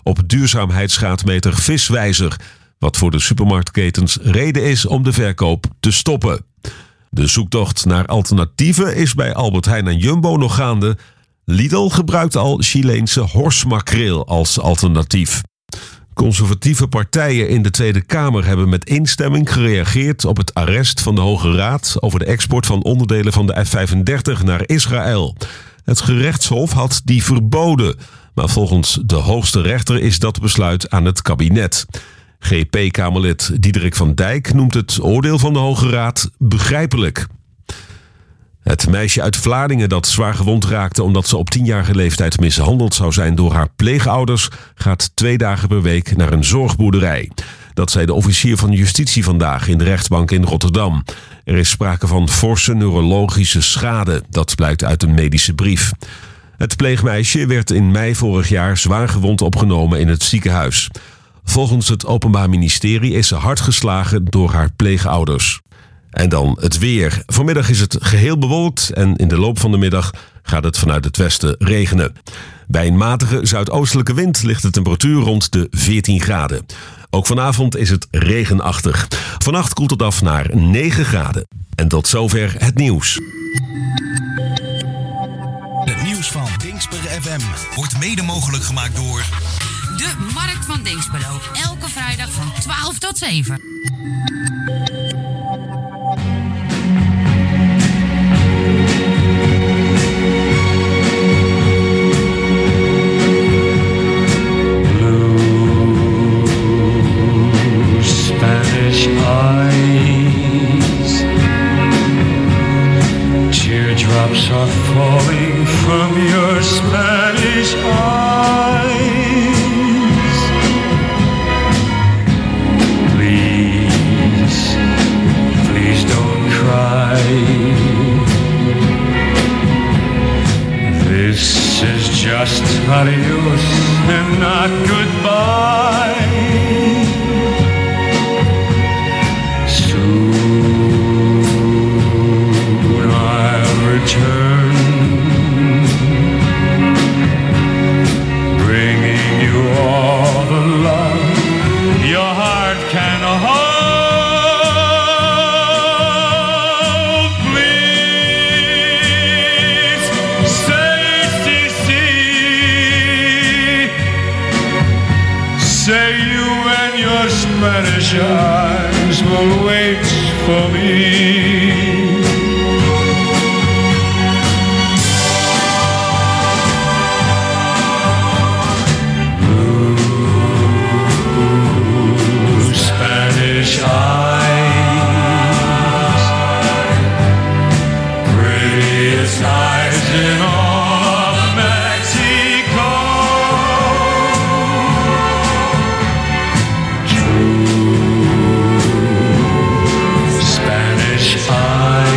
op duurzaamheidsgraadmeter Viswijzer, wat voor de supermarktketens reden is om de verkoop te stoppen. De zoektocht naar alternatieven is bij Albert Heijn en Jumbo nog gaande. Lidl gebruikt al Chileense horsmakreel als alternatief. Conservatieve partijen in de Tweede Kamer hebben met instemming gereageerd op het arrest van de Hoge Raad over de export van onderdelen van de F-35 naar Israël. Het gerechtshof had die verboden, maar volgens de hoogste rechter is dat besluit aan het kabinet. GP-Kamerlid Diederik van Dijk noemt het oordeel van de Hoge Raad begrijpelijk. Het meisje uit Vlaardingen dat zwaar gewond raakte omdat ze op 10-jarige leeftijd mishandeld zou zijn door haar pleegouders, gaat 2 dagen per week naar een zorgboerderij. Dat zei de officier van justitie vandaag in de rechtbank in Rotterdam. Er is sprake van forse neurologische schade, dat blijkt uit een medische brief. Het pleegmeisje werd in mei vorig jaar zwaar gewond opgenomen in het ziekenhuis. Volgens het Openbaar Ministerie is ze hard geslagen door haar pleegouders. En dan het weer. Vanmiddag is het geheel bewolkt en in de loop van de middag gaat het vanuit het westen regenen. Bij een matige zuidoostelijke wind ligt de temperatuur rond de 14 graden. Ook vanavond is het regenachtig. Vannacht koelt het af naar 9 graden. En tot zover het nieuws. Het nieuws van Dingsper FM wordt mede mogelijk gemaakt door de Markt van Dinxperlo. Elke vrijdag van 12 tot 7. Spanish eyes, teardrops are falling from your Spanish eyes. Please, please don't cry. This is just adios and not goodbye. Return, bringing you all the love your heart can hold. Please say say you and your Spanish eyes will wait for me. Spanish eyes.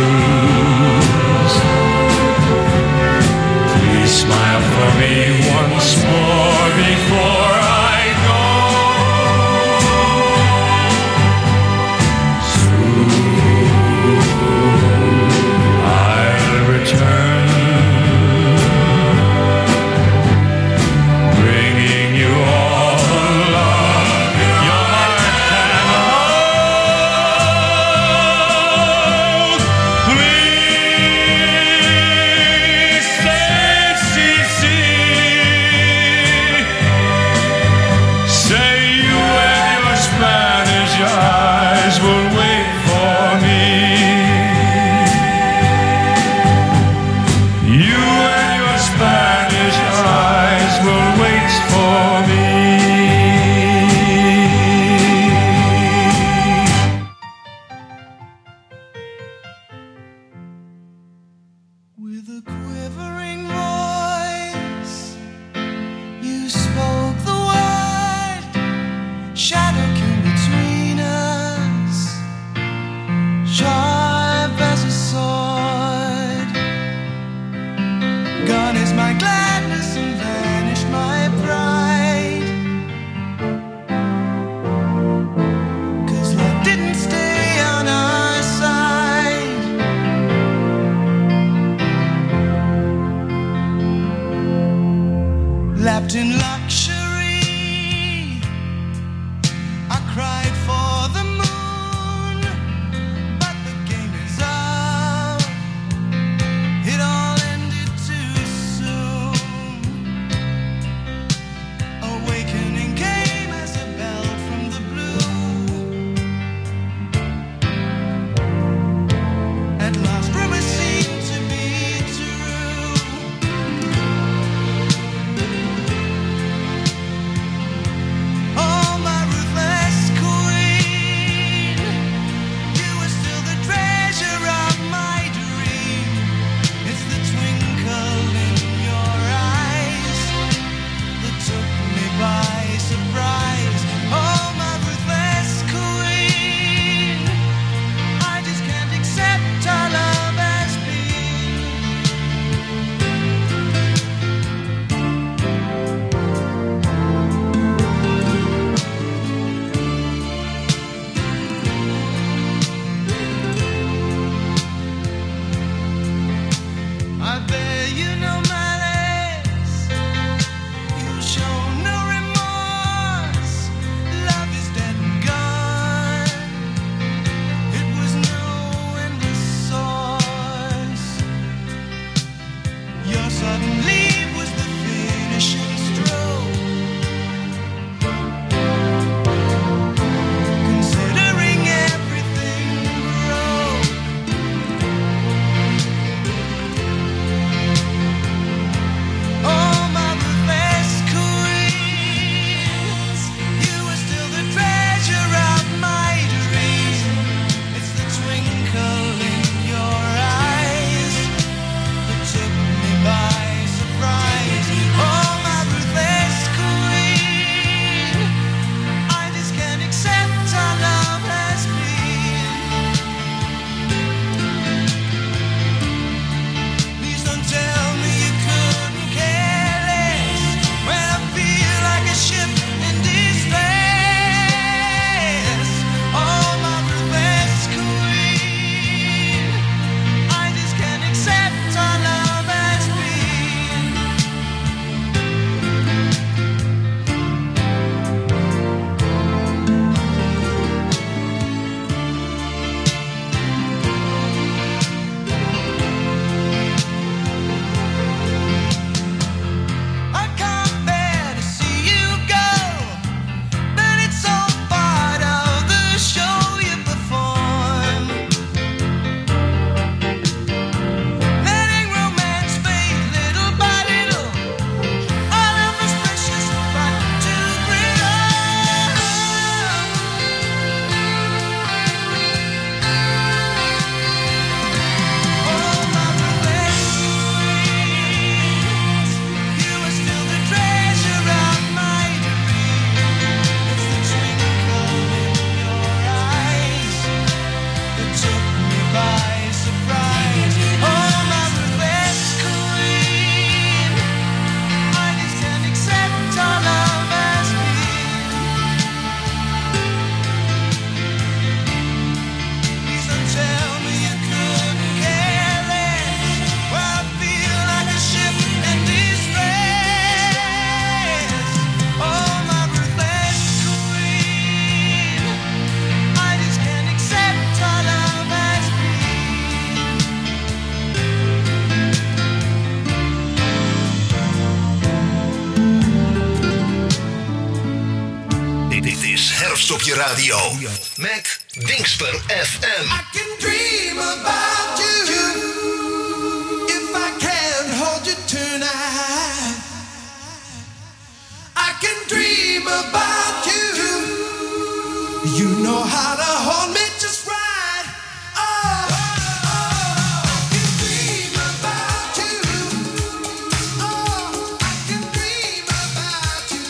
Dit is Herfst op je radio. Met Dingsper FM. I can dream about you. If I can't hold you tonight. I can dream about you. You know how to hold me just right. Oh, I can dream about you. Oh, I can dream about you.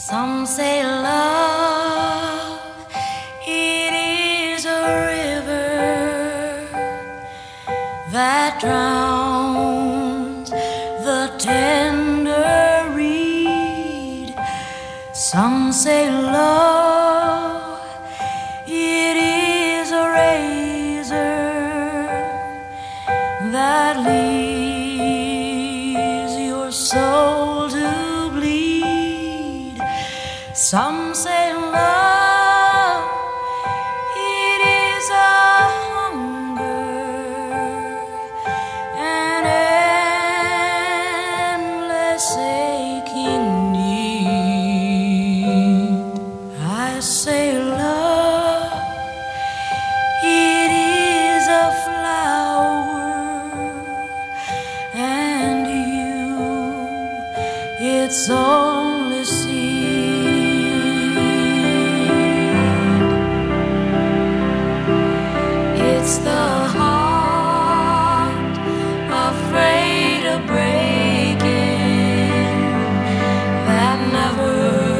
Some say love, it is a river that drowns the tender reed. Some say love, it is a razor that leaves your soul to bleed. Some say love, it is a hunger, an endless aching need. I say love, it is a flower, and you, it's only seed. It's the heart afraid of breaking that never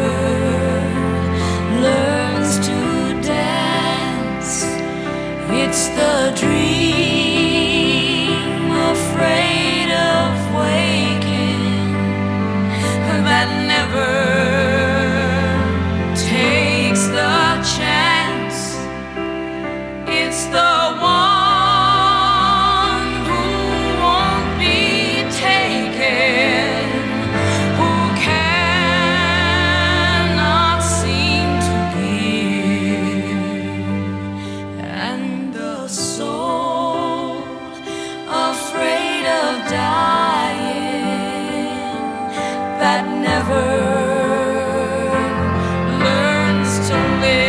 learns to dance. It's the dream afraid of waking that never takes the chance. It's the one who won't be taken, who cannot seem to give, and the soul afraid of dying that never learns to live.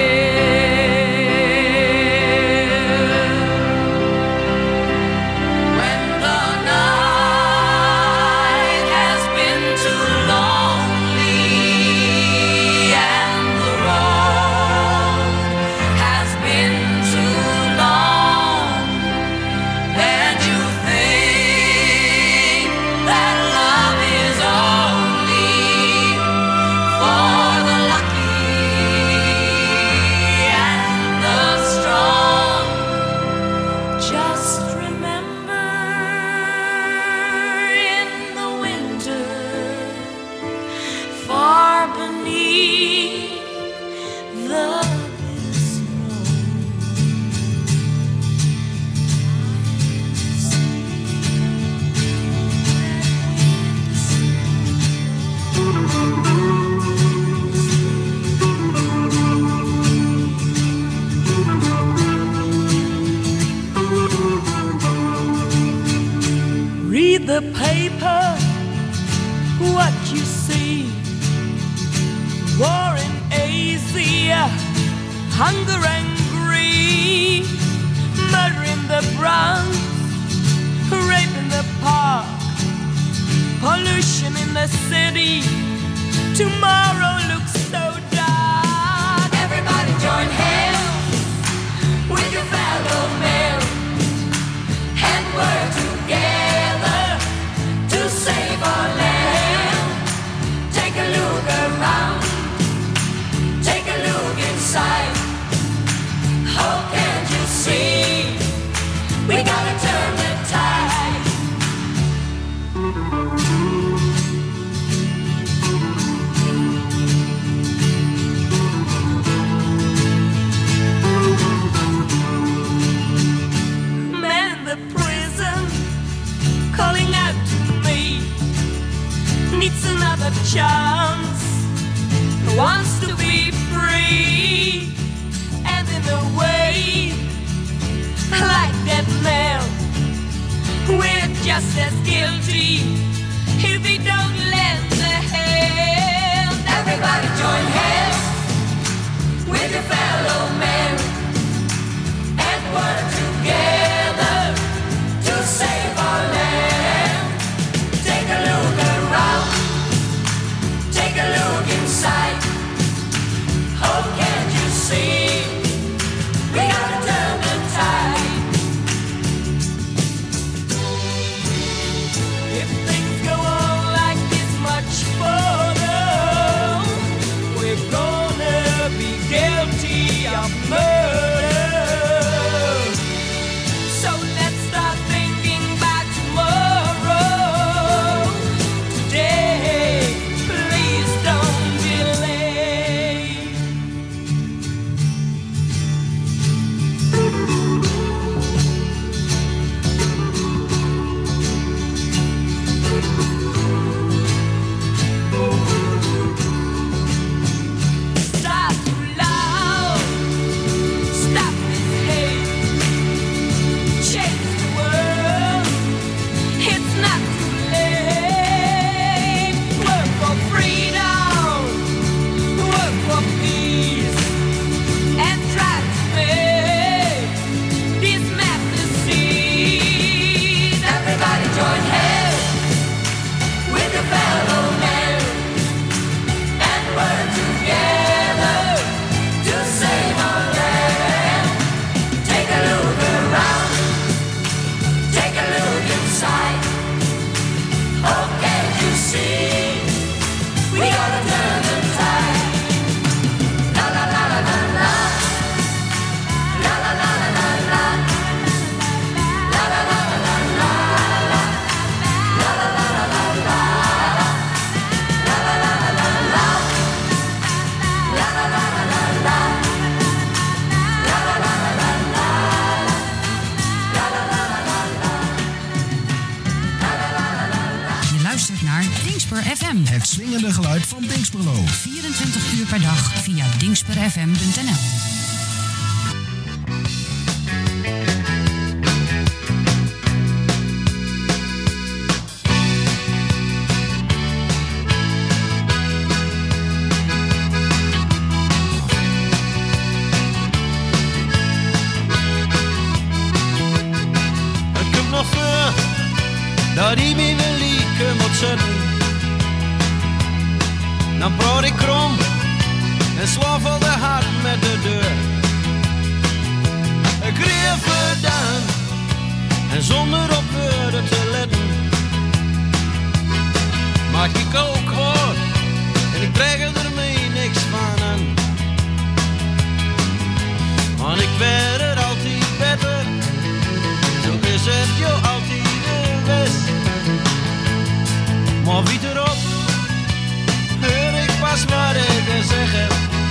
When the night has been too lonely and the road has been too long, and you think that love is only for the lucky and the strong, just remember in the winter, far beneath the snow, read the paper, what you see. War in Asia, hunger and greed, murder in the Bronx, rape in the park, pollution in the city. Tomorrow looks so dark. Everybody join hands with your fellow men and work together to save our land. Take a look around, take a look inside. Oh, can't you see? We gotta turn the tide. Man in the prison calling out to me, needs another chance, wants to be free, and in a way, like that man, we're just as guilty if we don't lend a hand. Everybody join hands with your fellow men and work together to save our land. Take a look around, take a look inside. Oh, can't you see? We gotta turn the tide. If things go on like this much further, Dingsper FM. Het swingende geluid van Dinxperlo. 24 uur per dag via dingsperfm.nl. Dat hij me wil lieken moet zitten. Dan praat ik krom en slaffel de hart met de deur. Ik reef gedaan en zonder op woorden te letten. Maak ik ook kwaad en ik krijg er mee niks van aan. Want ik werd er altijd beter, zo is het jou altijd. Maar wie erop, hoor ik pas wat ik zeg heb.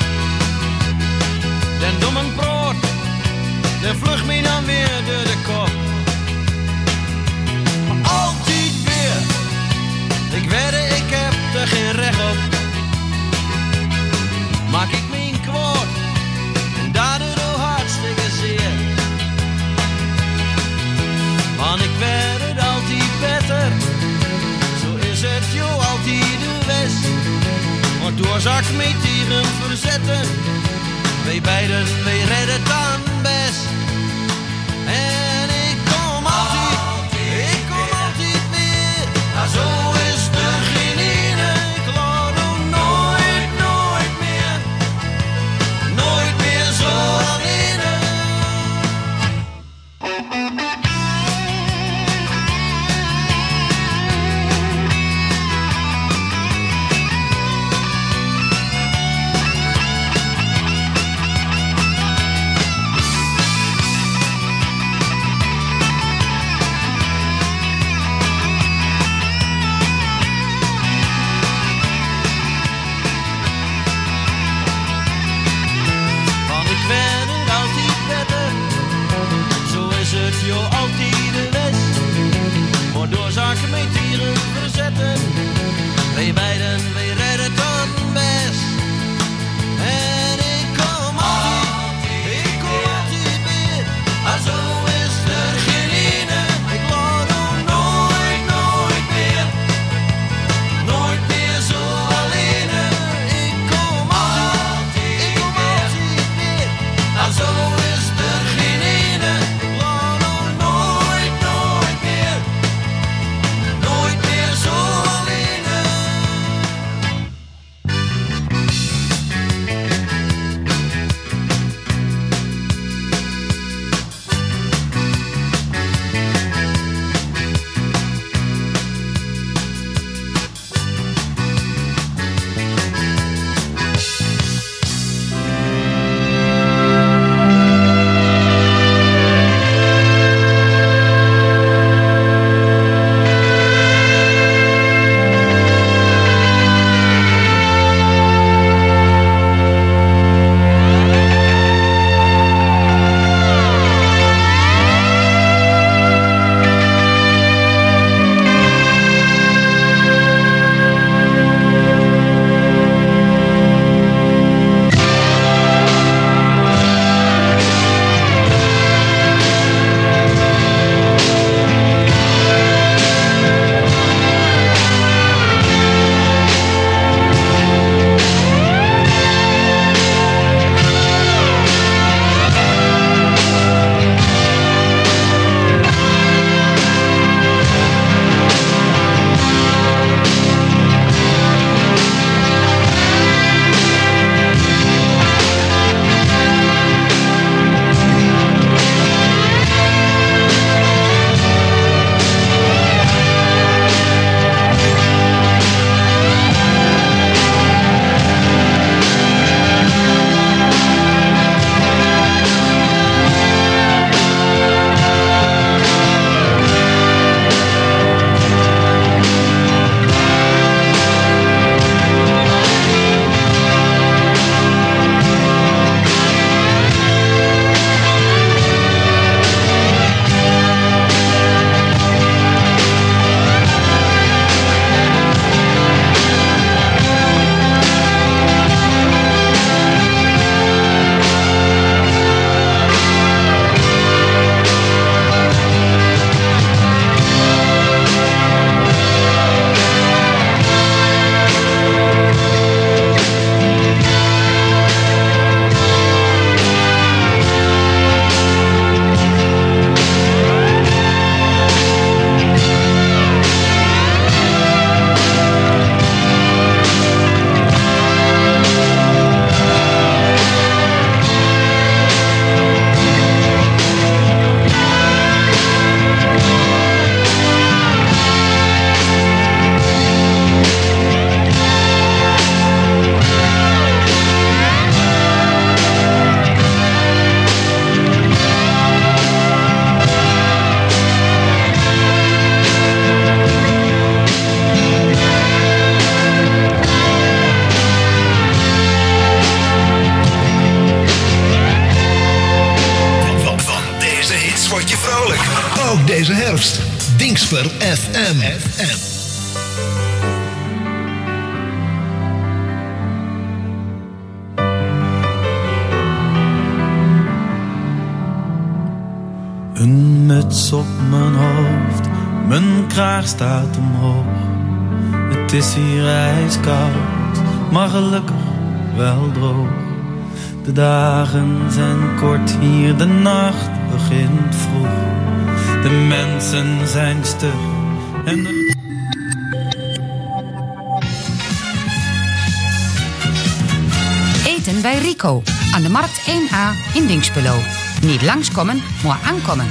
Den domme brood, de vlucht me dan weer door de kop. Maar altijd weer, ik weet ik heb er geen recht op. Maak ik me een kwaad, en daardoor al hartstikke zeer. Want ik werd het altijd beter, zo is het jou altijd de west. Maar doorzak met dieren verzetten, wij beiden, wij redden dan best. En ik kom altijd weer, maar zo is er geen ene. Ik laat hem nooit meer zo alleen. luistert Dingsper FM. Een muts op mijn hoofd, mijn kraag staat omhoog. Het is hier ijskoud, maar gelukkig wel droog. De dagen zijn kort hier, de nacht begint vroeg. De mensen zijn stug en Eten bij Rico, aan de Markt 1A in Dinxperlo. Niet langskomen, maar aankomen.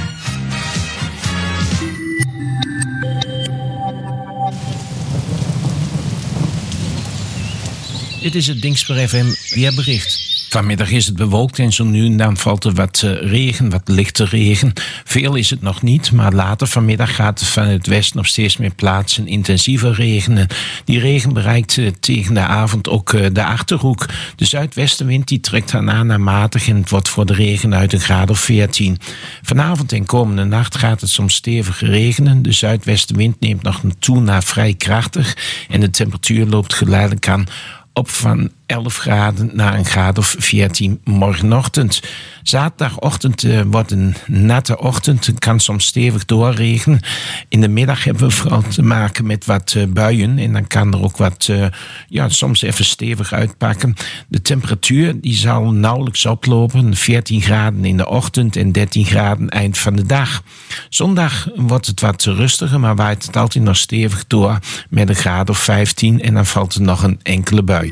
Dit is het Dingsper FM weerbericht. Vanmiddag is het bewolkt en zo nu en dan valt er wat regen, wat lichte regen. Veel is het nog niet, maar later vanmiddag gaat het van het westen op steeds meer plaatsen intensiever regenen. Die regen bereikt tegen de avond ook de Achterhoek. De zuidwestenwind die trekt dan aan naar matig en het wordt voor de regen uit een graad of 14. Vanavond en komende nacht gaat het soms stevig regenen. De zuidwestenwind neemt nog toe naar vrij krachtig en de temperatuur loopt geleidelijk aan op van 11 graden naar een graad of 14 morgenochtend. Zaterdagochtend wordt een natte ochtend. Het kan soms stevig doorregenen. In de middag hebben we vooral te maken met wat buien. En dan kan er ook wat, soms even stevig uitpakken. De temperatuur die zal nauwelijks oplopen. 14 graden in de ochtend en 13 graden eind van de dag. Zondag wordt het wat rustiger, maar waait het altijd nog stevig door met een graad of 15. En dan valt er nog een enkele bui.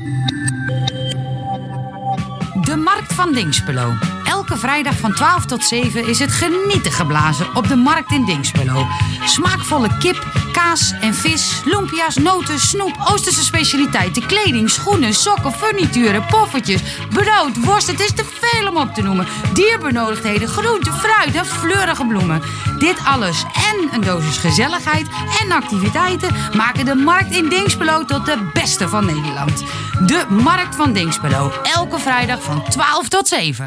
De Markt van Dinxperlo. Elke vrijdag van 12 tot 7 is het genieten geblazen op de Markt in Dinxperlo. Smaakvolle kip, kaas en vis, lumpia's, noten, snoep, Oosterse specialiteiten, kleding, schoenen, sokken, furnituren, poffertjes, brood, worst. Het is te veel om op te noemen. Dierbenodigdheden, groente, fruit en fleurige bloemen. Dit alles en een dosis gezelligheid en activiteiten maken de Markt in Dinxperlo tot de beste van Nederland. De Markt van Dinxperlo. Elke vrijdag van 12 tot 7.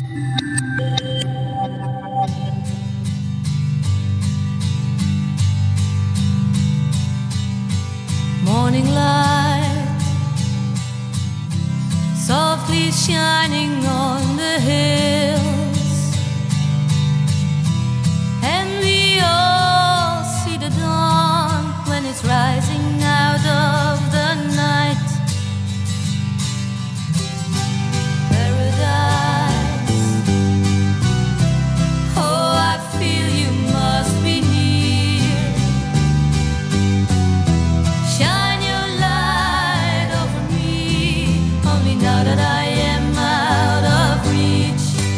Morning light softly shining on the hills, and we all see the dawn when it's rising out of the night. Paradise, oh, I feel you must be near. Shine your light over me, only now that I am out of reach.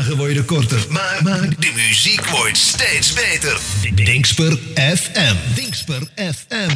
dagen worden korter, maar de muziek wordt steeds beter. Dingsper FM. Dingsper FM.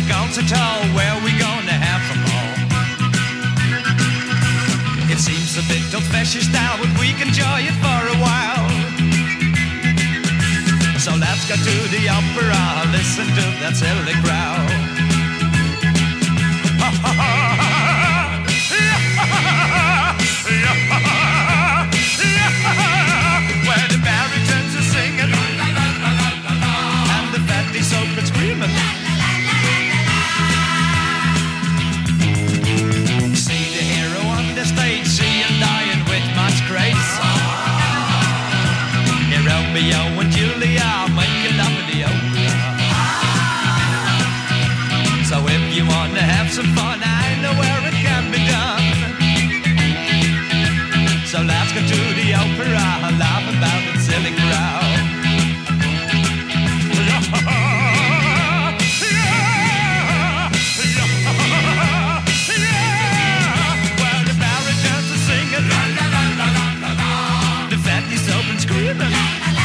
a concert hall where we gonna have a ball. It seems a bit old-fashioned style, but we can enjoy it for a while. So let's go to the opera, listen to that silly crowd. Where the baritons are singing and the fatties open screaming. See the hero on the stage, see him dying with much grace. Here Romeo and Julia making love in the opera. So if you wanna have some fun, I know where it can be done. So let's go to the opera, laugh about the silly crowd. Where the baritons are singing, the fatties open screaming.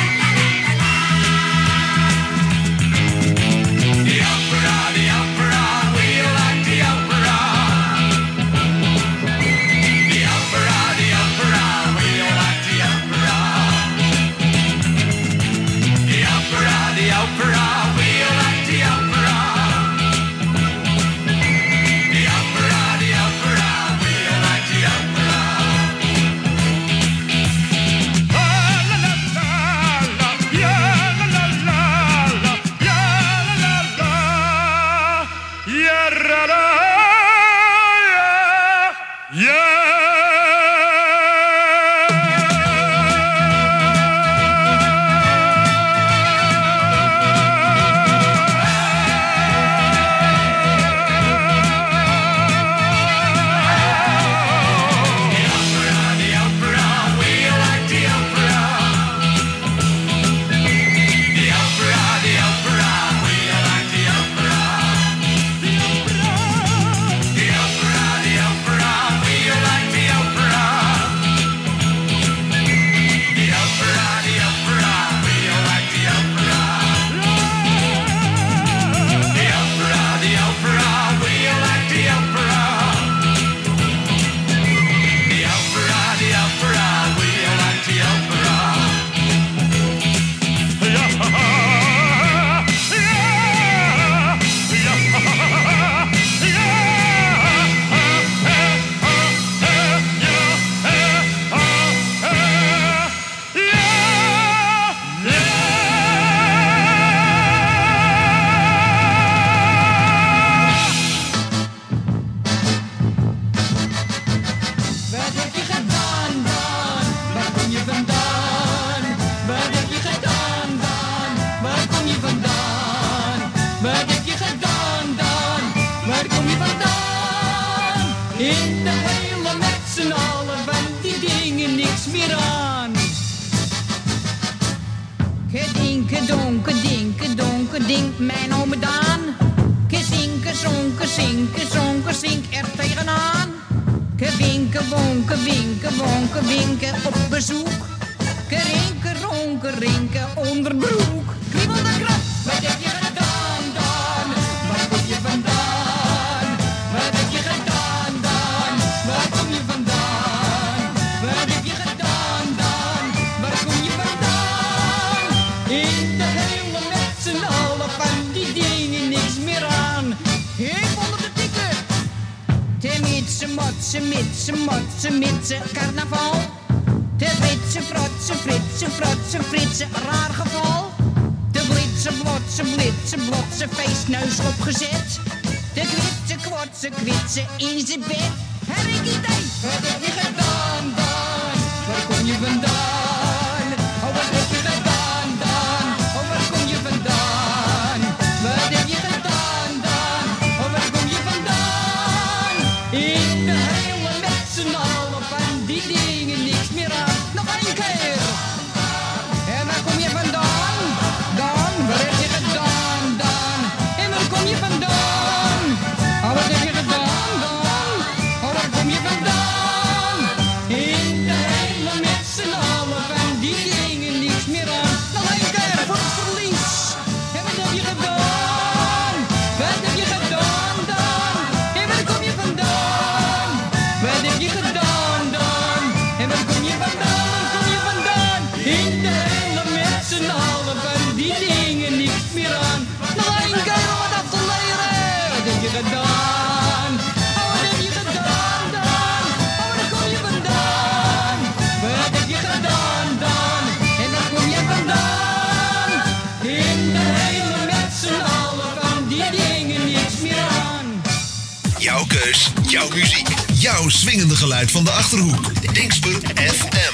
The opera, we like the opera. The opera, we like the opera. The opera, we like the opera. The opera, we like the opera. La la la la, yeah la la la, yeah la la, yeah ra la, yeah. Wat heb je gedaan dan? Waar kom je vandaan? Wat heb je gedaan dan? Waar kom je vandaan? Wat heb je gedaan dan? Waar kom je vandaan? In de hele met z'n allen van die dingen niks meer aan. Gedinke donke dinke donke dink mijn ome Daan. Gezinke zonke zinke zonke zink er tegenaan. Gewinken, wonken, winken, wonken, winken op bezoek. Kerinken, ronken, rinken, onderbroek. Kriebel de krap, wat heb je gedaan dan? Waar kom je vandaan? Wat heb je gedaan dan? Waar kom je vandaan? Wat heb je gedaan dan? Waar kom je vandaan? In de hele met z'n allen van die dingen niks meer aan. Ik onder de tikken. De mitse, motse, mitse, motse, mitse, carnaval. De britse, frotse, fritse, frotse, fritse, raar geval. De blitse, blotse, blitse, blotse, feestneus opgezet. De kwitse, kwotse, kwitse, in zijn bed. Heb ik idee, wat heb je gedaan dan? Waar kom je vandaan? Oh, wat heb je gedaan dan? Oh, waar kom je vandaan? Wat heb je gedaan dan? Oh, waar kom je vandaan? In de hele met z'n allen van die dingen niks meer aan. Nog één keer. En waar kom je vandaan? Dan, waar heb je gedaan dan? En waar kom je vandaan? Oh, wat heb je gedaan dan? Oh, waar kom je vandaan? keus, jouw muziek. Jouw swingende geluid van de Achterhoek. Dingsper FM.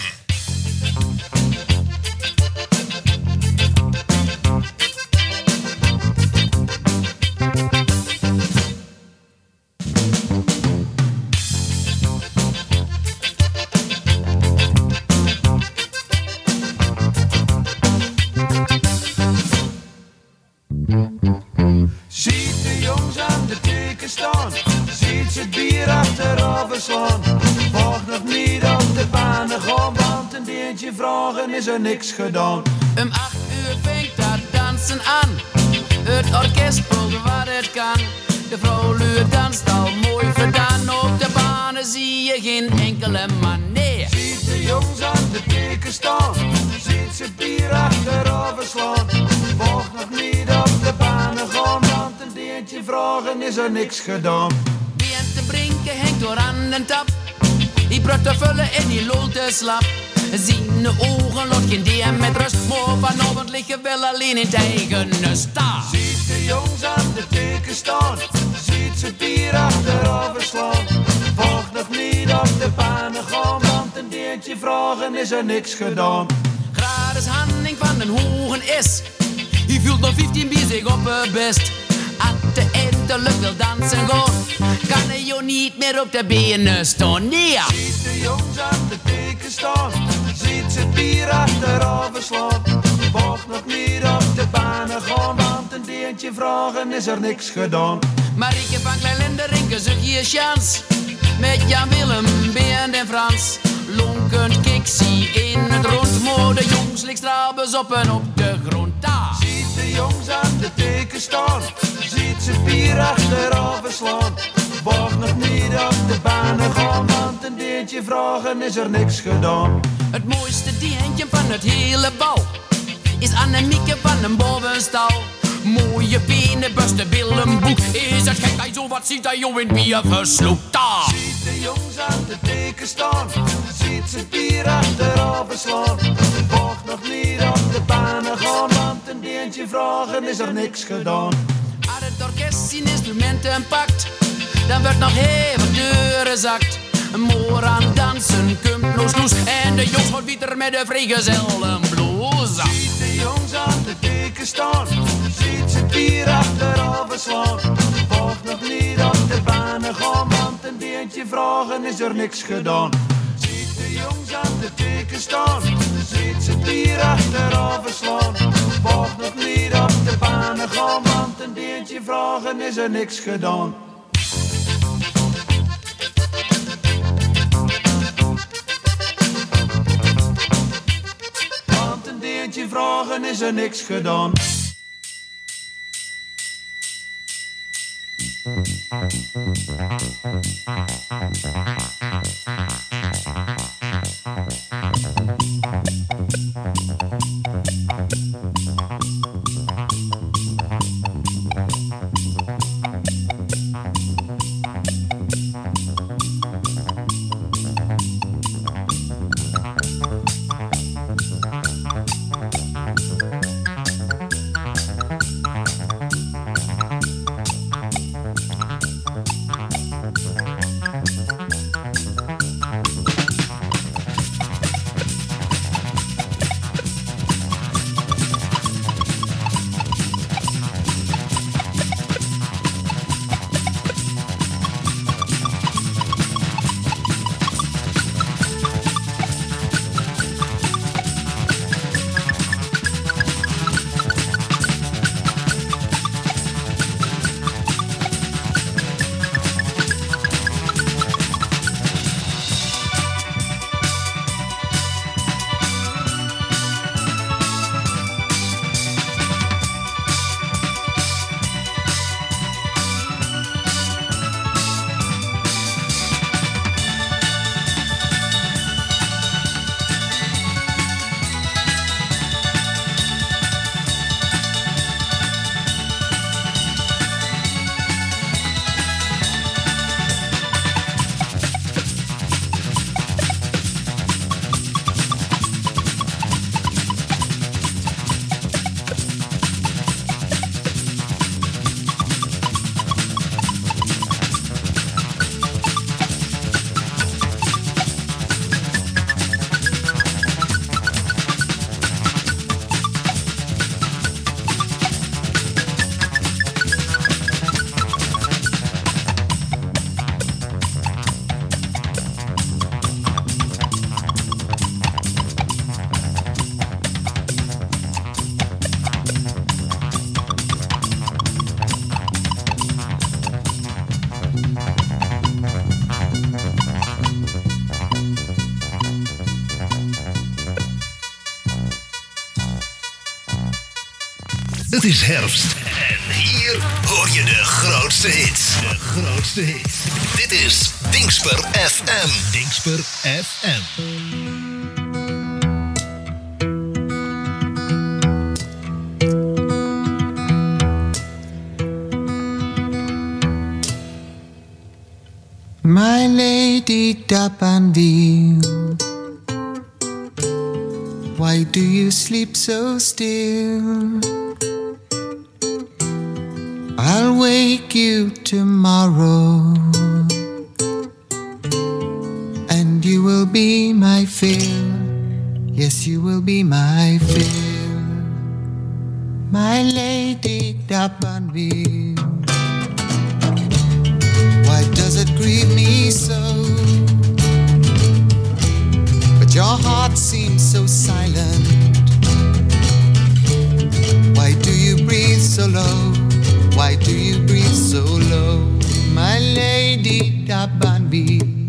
Ziet de jongens aan de teken staan, ziet ze het bier achterover slaan. Wacht nog niet op de banen gaan, want een deentje vragen is er niks gedaan. Om 8 uur fängt dat dansen aan, het orkest speelt wat het kan. De vrouwluur danst al mooi verdaan, op de banen zie je geen enkele man, nee. Ziet de jongens aan de teken staan, ziet ze het bier achterover slaan. Wacht nog niet op de banen gaan, want een deentje vragen is er niks gedaan. Die en te brinken hangt door aan de tap, die brut te vullen en die lult te slap. Zien ogen lot geen DM met rust, maar vanavond liggen wel alleen in het eigen sta. Ziet de jongens aan de teken staan, ziet ze het bier achterover slaan. Wacht nog niet op de banen gaan, want een deentje vragen is er niks gedaan. Gratis handing van een hogen is, die voelt nog 15 bier zich op het best. At de eindelijk wil dansen gaan, kan hij jou niet meer op de benen staan, nee. Ziet de jongens aan de teken staan, ziet ze het bier achterover slaan. Wacht nog niet op de banen gaan, want een deentje vragen is er niks gedaan. Marieke van Klein-Linder, Rinke, zoek je chance, met Jan Willem, Bernd en Frans. Lonkend kiksie in het rond, maar de jongens ligt strabes op en op de grond. Daar ziet de jongens aan de teken staan, ziet ze het bier achterover slaan. Wacht nog niet op de banen gaan, want een deentje vragen is er niks gedaan. Het mooiste deentje van het hele bal is Annemieke van een bovenstal. Mooie benen, buste billen, boek. Is het gek dat je zo wat ziet dat je in bier versloept? Daar ziet de jongens aan de teken staan, ziet ze het bier achterover slaan. Wacht nog niet op de banen gaan, want een deentje vragen is er niks gedaan. Als het orkest zijn instrumenten pakt, dan wordt nog hevig deuren zakt. Moor aan dansen, komt nog sloes, en de jongens wordt weer met de vrijgezellen bloes. Ziet de jongens aan de teken staan, ziet ze het bier achterover slaan. Wacht nog niet op de banen gaan, want een deentje vragen is er niks gedaan. Ziet de jongens aan de teken staan, ziet ze het bier achterover slaan. Wacht nog niet op de banen gaan, want een deentje vragen is er niks gedaan. Want een deentje vragen is er niks gedaan. Het is herfst en hier hoor je de grootste hits. Dit is Dingsper FM. Dingsper FM. My lady Dapanville, why do you sleep so still? I'll wake you tomorrow, and you will be my fill. Yes, you will be my fill. My lady Dapanville, why does it grieve me so? But your heart seems so silent. Why do you breathe so low? Why do you breathe so low? My lady Dapanville,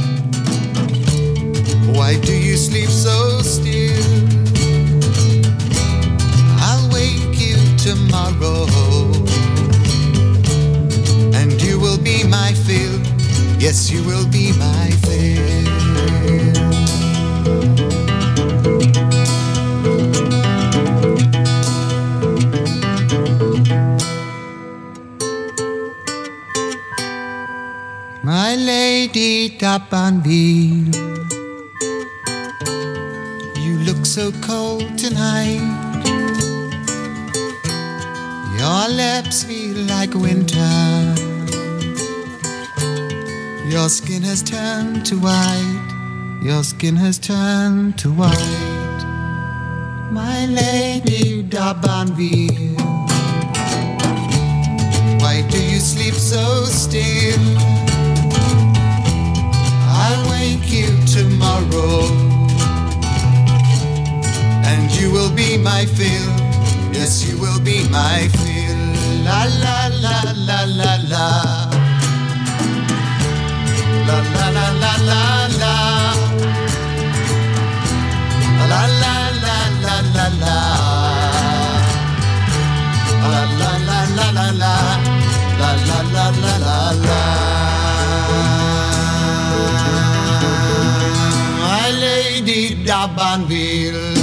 why do you sleep so still? I'll wake you tomorrow, and you will be my fill. Yes, you will be my fill. My lady Dapanville, you look so cold tonight. Your lips feel like winter. Your skin has turned to white. Your skin has turned to white. My lady Dapanville, why do you sleep so still? I'll wake you tomorrow, and you will be my fill. Yes, you will be my fill. La la la la la la. La la la la la la. La la la la la la. La la la la la la. La la la la la la. My lady Dapanville,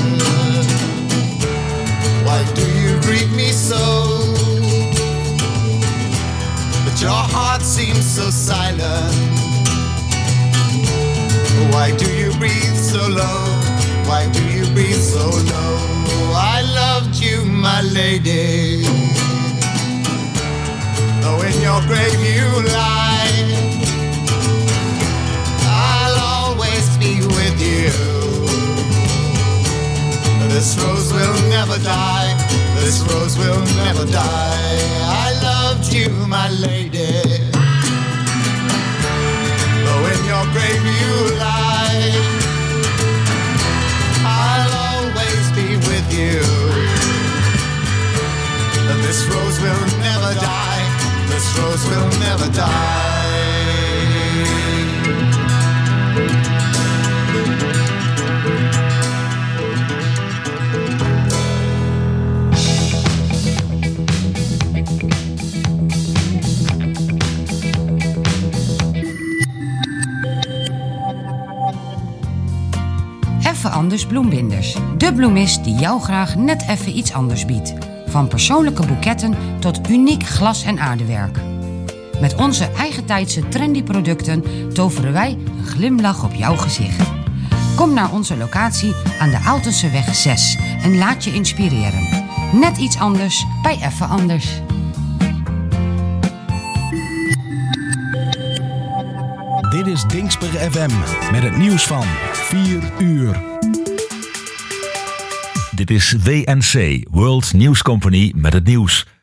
why do you greet me so? But your heart seems so silent. Why do you breathe so low? Why do you breathe so low? I loved you, my lady, though in your grave you lie. I'll always be with you. This rose will never die. This rose will never die. I loved you, my lady, though in your grave you lie. I'll always be with you. This rose will never die. This rose will never die. Even Anders bloembinders. De bloemist die jou graag net even iets anders biedt. Van persoonlijke boeketten tot uniek glas- en aardewerk. Met onze eigentijdse trendy producten toveren wij een glimlach op jouw gezicht. Kom naar onze locatie aan de Aaltenseweg 6 en laat je inspireren. Net iets anders bij Even Anders. Dit is Dingsper FM met het nieuws van 4 uur. Dit is WNC, World News Company, met het nieuws.